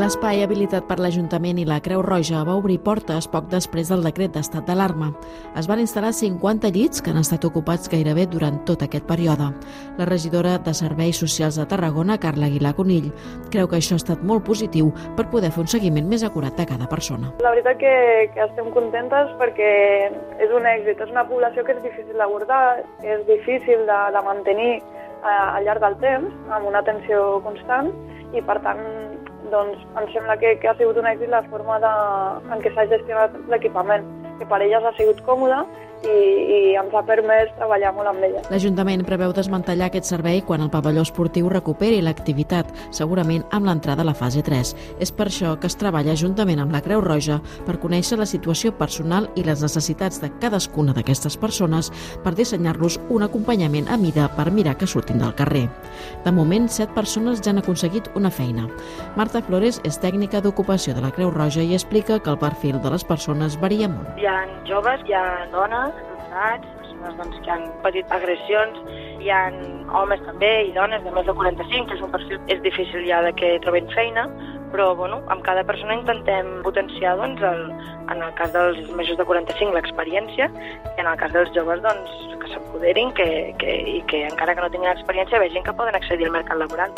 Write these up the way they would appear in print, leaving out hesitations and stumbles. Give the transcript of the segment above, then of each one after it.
L'espai habilitat per l'Ajuntament i la Creu Roja va obrir portes poc després del decret d'estat d'alarma. Es van instal·lar 50 llits que han estat ocupats gairebé durant tot aquest període. La regidora de Serveis Socials de Tarragona, Carla Aguilar Conill, creu que això ha estat molt positiu per poder fer un seguiment més acurat de cada persona. La veritat que estem contentes perquè és un èxit. És una població que és difícil d'abordar, és difícil de mantenir al llarg del temps, amb una atenció constant, i per tant doncs, em sembla que ha sigut un èxit la forma en què s'ha gestionat l'equipament, que per elles ha sigut còmode i ens ha permès treballar molt amb ella. L'Ajuntament preveu desmantellar aquest servei quan el pavelló esportiu recuperi l'activitat, segurament amb l'entrada a la fase 3. És per això que es treballa juntament amb la Creu Roja per conèixer la situació personal i les necessitats de cadascuna d'aquestes persones per dissenyar-los un acompanyament a mida per mirar que surtin del carrer. De moment, 7 persones ja han aconseguit una feina. Marta Flores és tècnica d'ocupació de la Creu Roja i explica que el perfil de les persones varia molt. Hi ha joves, hi ha dones, persones que han patit agressions, hi ha homes també i dones de més de 45, que és un perfil és difícil ja de que trobin feina, però amb cada persona intentem potenciar en el cas dels majors de 45 l'experiència i en el cas dels joves que s'apoderin i que encara que no tinguin experiència vegin que poden accedir al mercat laboral.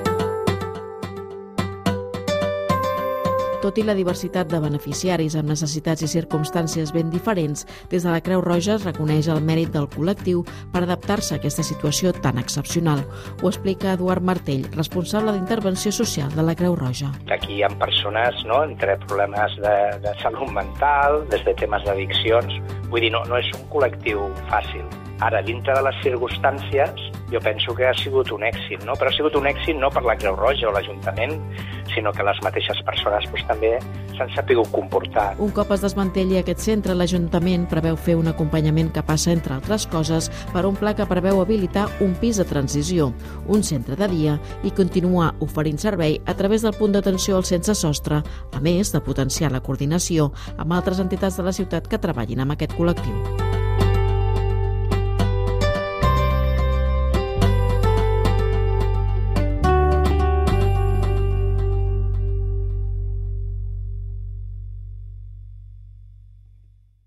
Tot i la diversitat de beneficiaris amb necessitats i circumstàncies ben diferents, des de la Creu Roja es reconeix el mèrit del col·lectiu per adaptar-se a aquesta situació tan excepcional. Ho explica Eduard Martell, responsable d'intervenció social de la Creu Roja. Aquí hi ha persones entre problemes de salut mental, des de temes d'addiccions. Vull dir, no és un col·lectiu fàcil. Ara, dintre de les circumstàncies, jo penso que ha sigut un èxit, però ha sigut un èxit no per la Creu Roja o l'Ajuntament, sinó que les mateixes persones també s'han sapigut comportar. Un cop es desmantelli aquest centre, l'Ajuntament preveu fer un acompanyament que passa, entre altres coses, per un pla que preveu habilitar un pis de transició, un centre de dia i continuar oferint servei a través del punt d'atenció al sense sostre, a més de potenciar la coordinació amb altres entitats de la ciutat que treballin amb aquest col·lectiu.